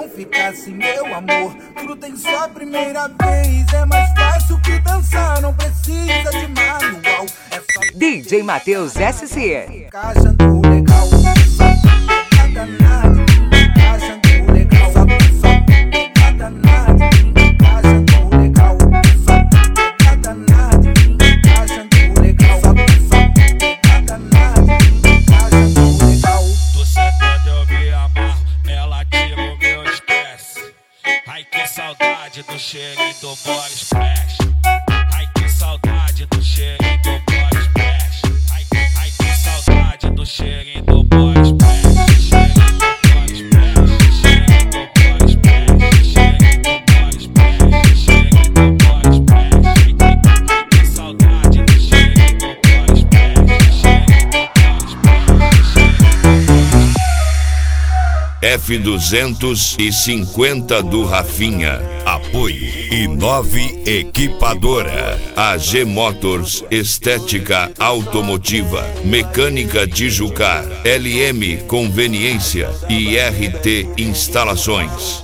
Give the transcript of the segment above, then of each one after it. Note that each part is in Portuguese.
ficar assim, meu amor. Tudo tem sua primeira vez. É mais fácil que dançar, não precisa de manual. É só DJ Matheus SC. encaixando legal. Só pegada nada, encaixando legal. Só pegada nada, encaixando legal. Só pegada nada, encaixando legal. Só pegada nada, encaixando legal. Tu sabe quando eu me amarro, ela tira o meu estresse. Ai que saudade do cheirinho do body splash. Ai que saudade do cheirinho do body splash. Ai que saudade do cheirinho do body splash. Cheirinho do body splash. Cheirinho do body splash. Cheirinho do body splash. Cheirinho do body splash. Ai que saudade do cheirinho do body splash. Cheirinho do body splash. F250 do Rafinha. Apoio I9 Equipadora, AG Motors, Estética Automotiva, Mecânica Tijucar, LM Conveniência e RT Instalações.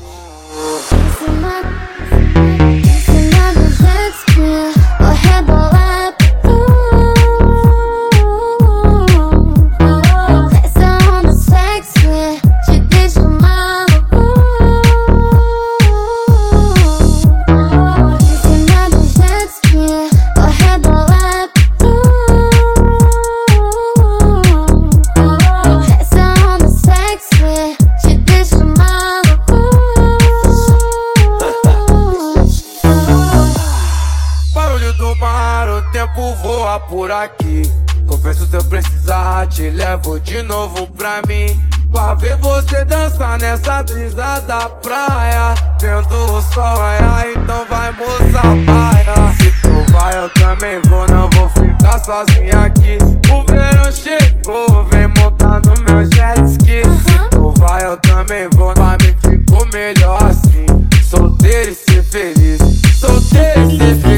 Voa por aqui. Confesso, se eu precisar, te levo de novo pra mim. Pra ver você dançar nessa brisa da praia, vendo o sol raiar, então vai, moça, baia. Se tu vai, eu também vou, não vou ficar sozinha aqui. O verão chegou, vem montar no meu jet ski. Se tu vai, eu também vou, pra mim ficou melhor assim. Solteiro e ser feliz, solteiro e ser feliz.